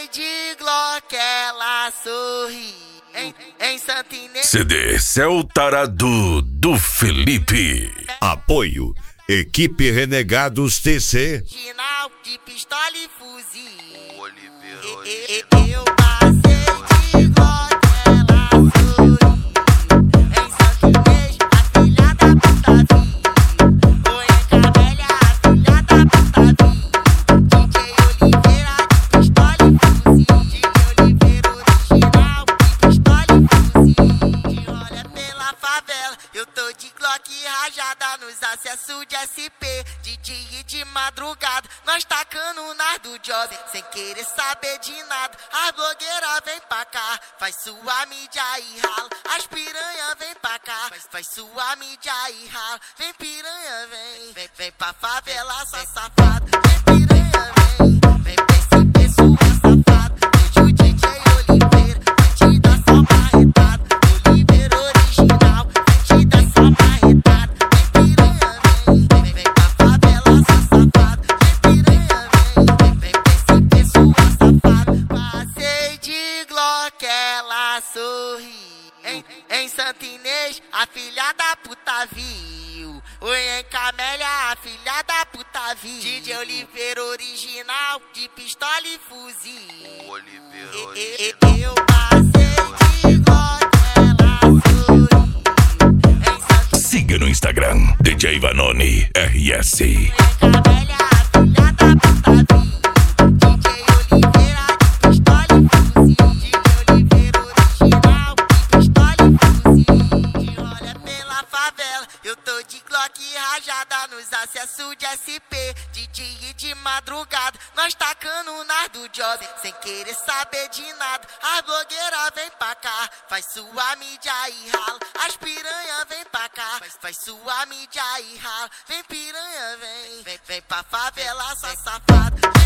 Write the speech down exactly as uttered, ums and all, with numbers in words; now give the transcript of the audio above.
de Glock, ela sorri. Em, em Santa Inês. C D Céu Tarado do Felipe. Apoio Equipe Renegados T C. Original de pistola e fuzil. Oliveira, E- e- Eu passei de Glock, ela sorri. Em Santa Inês, a filha da puta vi. Foi em Camélia, a filha da puta vi. D J Oliveira de pistola e fuzil. D J Oliveira original de pistola e fuzil. De olha pela favela, eu tô de Glock rajada nos acessos de S P. De dia e de madrugada, nós tacando nas do job, sem querer saber de nada. As blogueiras vem pra cá, faz sua mídia e rala. As piranha vem pra cá, faz, faz sua mídia e rala. Vem piranha, vem, vem, vem pra favela, sua safada. Vem piranha, vem, vem pra esse pessoa safada. Hoje o D J Oliveira vai te dar só marretada. Oliveira original vai te dar só marretada. Vem piranha, vem, vem, vem pra favela, sua safada. Vem piranha, vem, vem pra esse pessoa safada. Passei de Glock, ela sorri. Em, em Santa Inês, a filha da puta viu. Oi, em Camélia, a filha da puta viu. D J Oliveira original de pistola e fuzil. Oliveira, E- e- original. Eu passei de Glock, ela sorri. Em Santa Siga no Instagram D J Vanoni R S. Em Camélia, a filha da puta viu. D J Oliveira de pistola e fuzil. D J Oliveira original de pistola e fuzil. De olha pela favela, eu tô de Glock rajada nos acessos de S P. De dia e de madrugada, nós tacando nas do job, sem querer saber de nada. As blogueiras vem pra cá, faz sua mídia e rala. As piranha vem pra cá, faz, faz sua mídia e rala. Vem piranha, vem, vem, vem pra favela, sua safada.